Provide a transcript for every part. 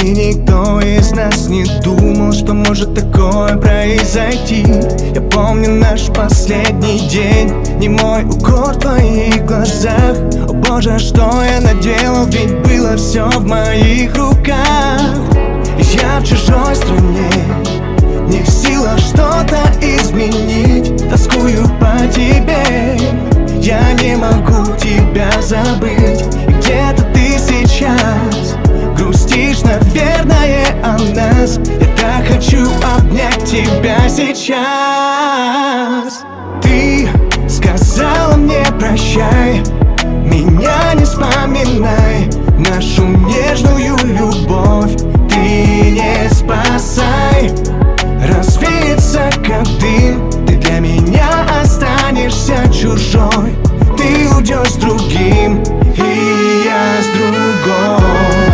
И никто из нас не думал, что может такое произойти. Я помню наш последний день, немой укор в твоих глазах. О боже, что я наделал, ведь было все в моих руках. Я в чужой стране, не в силах что-то изменить. Тоскую по тебе, я не могу тебя забыть. И где-то ты сейчас грустишь, наверное, о нас. Я так хочу обнять тебя сейчас. Ты сказала мне прощай, меня не вспоминай. Нашу нежную любовь ты не спасай. Развеется как дым, ты для меня останешься чужой. Ты уйдешь с другим, и я с другой.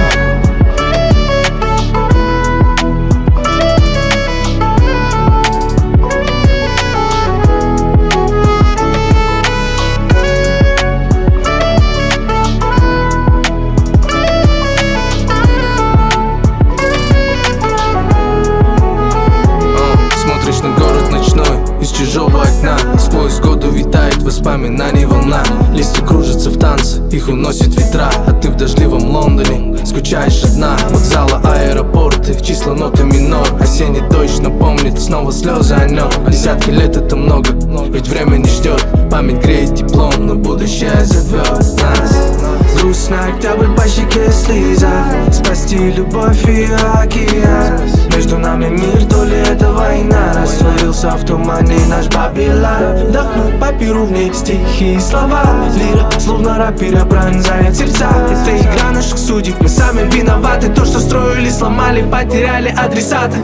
Из чужого окна сквозь годы витает воспоминаний волна. Листья кружатся в танце, их уносит ветра. А ты в дождливом Лондоне скучаешь одна. Вокзалы, аэропорты, числа ноты минор. Осенний дождь напомнит снова слезы о нем. Десятки лет это много, ведь время не ждет. Память греет теплом, но будущее зовет нас. Грустно, октябрь по щеке слеза. Спасти любовь и океан. Между нами мир, то ли это война. Растворился в тумане наш Babylon. Вдохнул по перу в ней стихи и слова. Лира, словно рапира, пронзает сердца. Это игра наших судеб, мы сами виноваты. То, что строили, сломали, потеряли адресаты.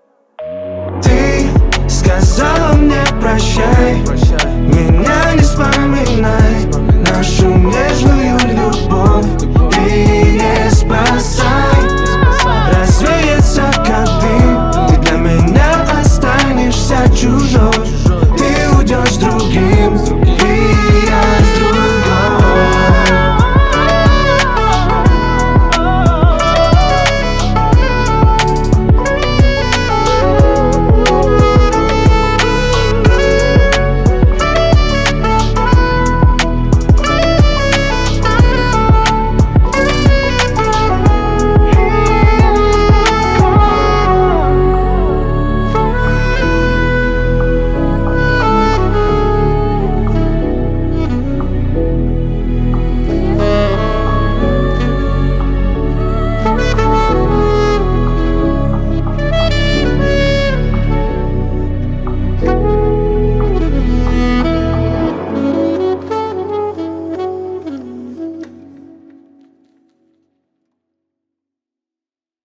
Ты сказала мне прощай, меня не вспоминай.